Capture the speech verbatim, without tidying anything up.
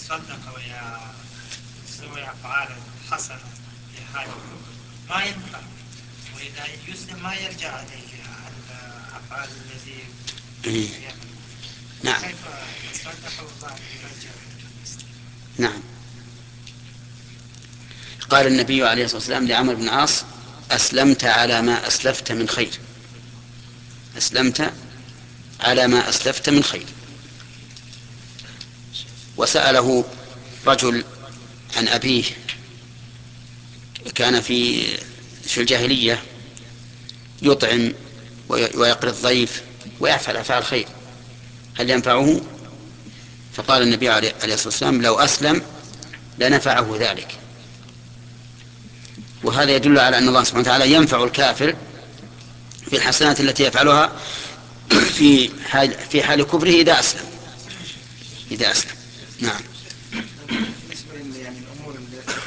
تصدق ويسوي أفعال حسنة في حال ما ينفع، وإذا يسلم ما يرجع عليه الأفعال التي يعمل. نعم. كيف يصدق والله يرجع؟ نعم. قال النبي عليه الصلاة والسلام لعمرو بن العاص: أسلمت على ما أسلفت من خير. أسلمت على ما أسلفت من خير. وسأله رجل عن أبيه، كان في في الجاهلية يطعم ويقري الضيف ويفعل أفعال خير، هل ينفعه؟ فقال النبي عليه الصلاة والسلام: لو أسلم لنفعه ذلك. وهذا يدل على أن الله سبحانه وتعالى ينفع الكافر في الحسنات التي يفعلها في حال, في حال كفره إذا أسلم. إذا أسلم. نعم. بالنسبة يعني الأمور